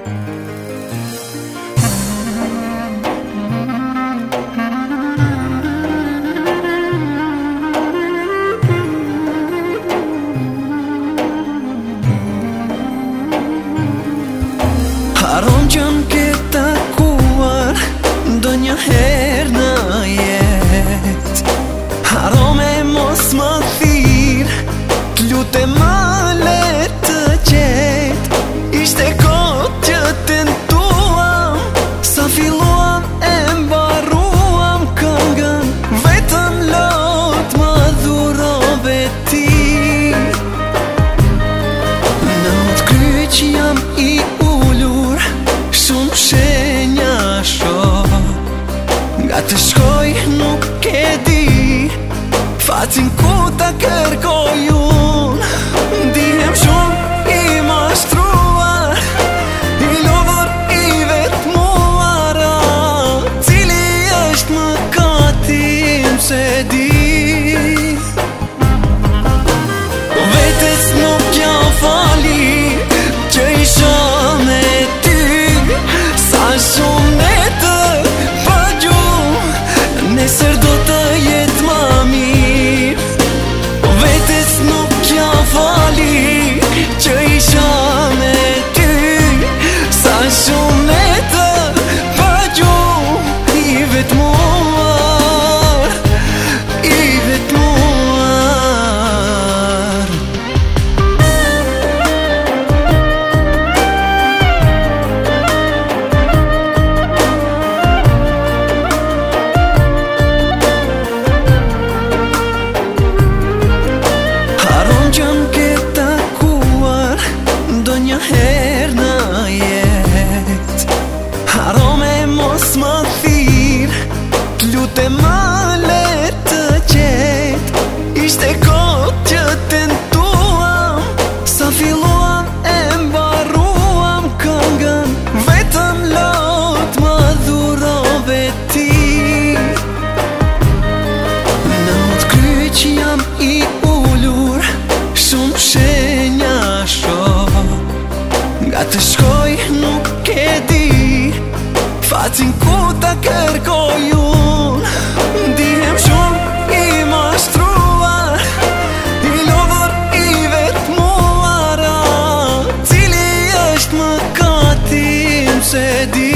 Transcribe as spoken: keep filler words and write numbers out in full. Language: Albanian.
Haron që m'ke takuar ndo një her në jet. Haron me mos më thirë, t'lute më le të qet. Ishte kot që tentuam, sa filluam e mbaruam këngën. Vetëm lot më dhurove ti. Në të kry që jam i shumë shenja shoh, nga të shkoj nuk e di fatin ku ta kërkoj unë. Ndihem shumë i mashtruar, i lodhur i vetmuar. Cili është mëkatim se di, vetes nuk ja fali që isha me shumë me të pagju, nesër do të jetë më mirë. Vetes nuk ja fali që isha me ty, sa shumë me të pagju, i vetmuar, i vetmuar. Her në jet, haro me mos më thirë, t'lute më le të qet. Ishte kot që tentuam, sa filluam e mbaruam këngën. Vetëm lot më dhurove ti. Në të kry që jam i ullur, shumë shenja shoh, nga të shkoj nuk e di fatin ku ta kërkoj unë. Ndihem shumë i mashtruar, i lodhur i vetmuar. Cili është mëkatim se di.